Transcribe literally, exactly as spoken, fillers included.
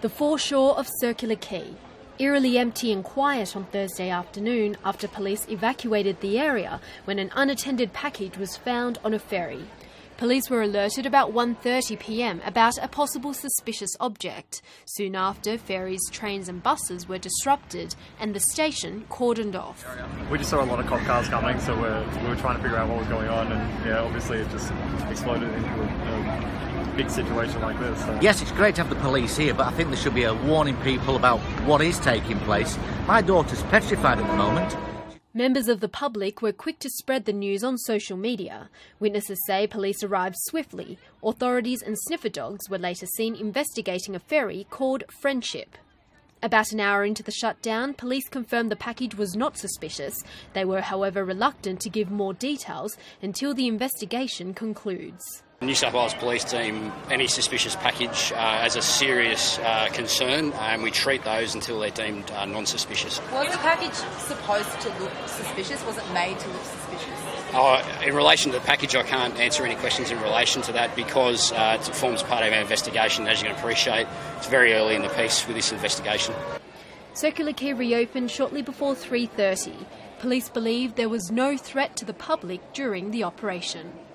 The foreshore of Circular Quay, eerily empty and quiet on Thursday afternoon after police evacuated the area when an unattended package was found on a ferry. Police were alerted about one thirty p m about a possible suspicious object. Soon after, ferries, trains and buses were disrupted and the station cordoned off. We just saw a lot of cop cars coming, so we're, we were trying to figure out what was going on, and yeah, obviously it just exploded into a, a big situation like this. So. Yes, it's great to have the police here, but I think there should be a warning people about what is taking place. My daughter's petrified at the moment. Members of the public were quick to spread the news on social media. Witnesses say police arrived swiftly. Authorities and sniffer dogs were later seen investigating a ferry called Friendship. About an hour into the shutdown, police confirmed the package was not suspicious. They were, however, reluctant to give more details until the investigation concludes. New South Wales Police deem any suspicious package uh, as a serious uh, concern, and we treat those until they're deemed uh, non-suspicious. Was the package supposed to look suspicious? Was it made to look suspicious? Uh, in relation to the package, I can't answer any questions in relation to that because uh, it forms part of our investigation. As you can appreciate, it's very early in the piece with this investigation. Circular Quay reopened shortly before three thirty. Police believe there was no threat to the public during the operation.